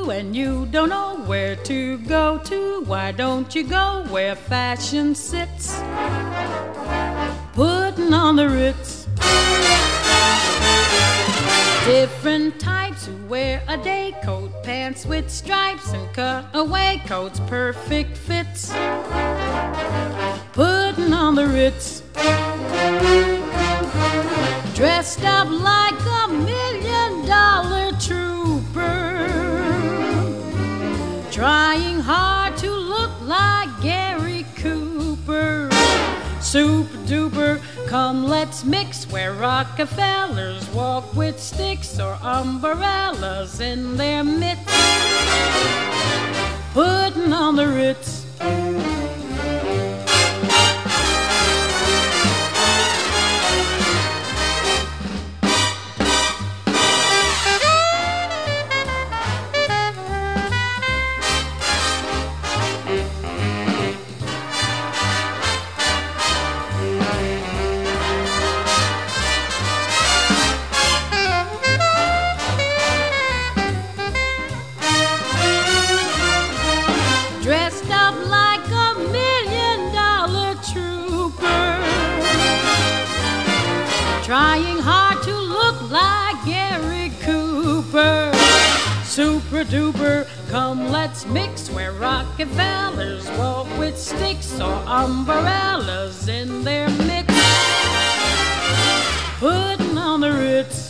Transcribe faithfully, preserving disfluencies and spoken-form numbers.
blue and you don't know where to go to, why don't you go where fashion sits, putting on the Ritz? Different types who wear a day coat, pants with stripes and cutaway coats, perfect fits, putting on the Ritz. Dressed up like a million dollar trooper, trying hard to look like Gary Cooper. Super duper, come let's mix where Rockefellers walk with sticks or umbrellas in their mitts, putting on the Ritz. Dressed up like a million dollar trooper, trying hard to look like Gary Cooper. Super duper, come let's mix where Rockefellers walk with sticks or umbrellas in their mitts, putting on the Ritz.